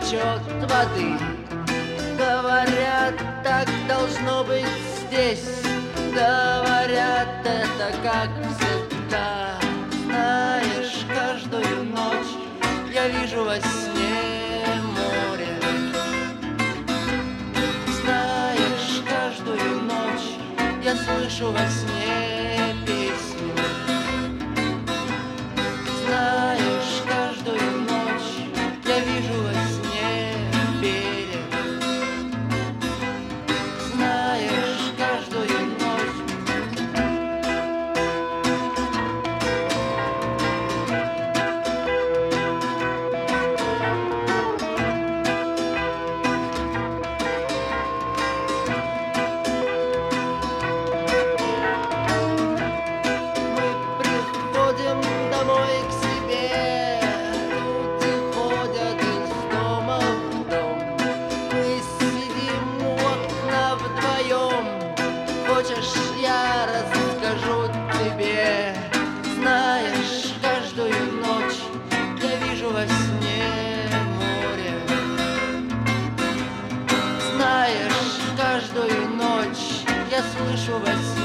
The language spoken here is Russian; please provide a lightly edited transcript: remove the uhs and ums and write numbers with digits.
течет воды. Говорят, так должно быть здесь. Говорят, это как всегда. Знаешь, каждую ночь я вижу во сне море. Знаешь, каждую ночь я слышу во сне песню. Знаешь, каждую ночь я вижу во сне берег. Знаешь, каждую ночь. Мы приходим домой к себе. Люди ходят из дома в дом. Мы сидим у окна вдвоем. Хочешь, я расскажу тебе? Знаешь, каждую ночь я вижу во сне море. Знаешь, каждую ночь я слышу во сне